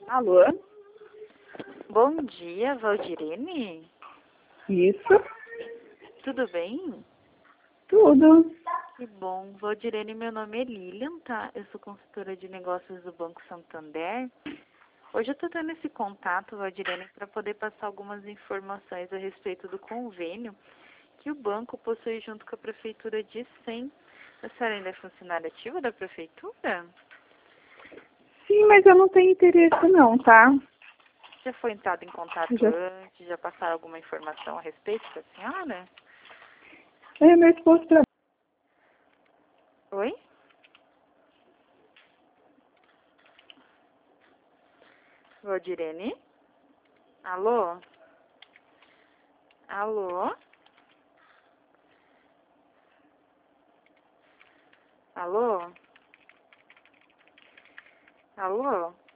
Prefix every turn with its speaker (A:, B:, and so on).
A: Alô?
B: Bom dia, Valdirene.
A: Isso?
B: Tudo bem?
A: Tudo.
B: Que bom. Valdirene, meu nome é Lilian, tá? Eu sou consultora de negócios do Banco Santander. Hoje eu tô tendo esse contato, Valdirene, para poder passar algumas informações a respeito do convênio que o banco possui junto com a Prefeitura de Sem. A senhora ainda é funcionária ativa da Prefeitura?
A: Sim, mas eu não tenho interesse não, tá?
B: Já foi entrado em contato
A: Já...
B: antes? Já passaram alguma informação a respeito da senhora?
A: Meu esposo trabalha.
B: Oi? Valdirene? Alô? Alô? Alô? Alô?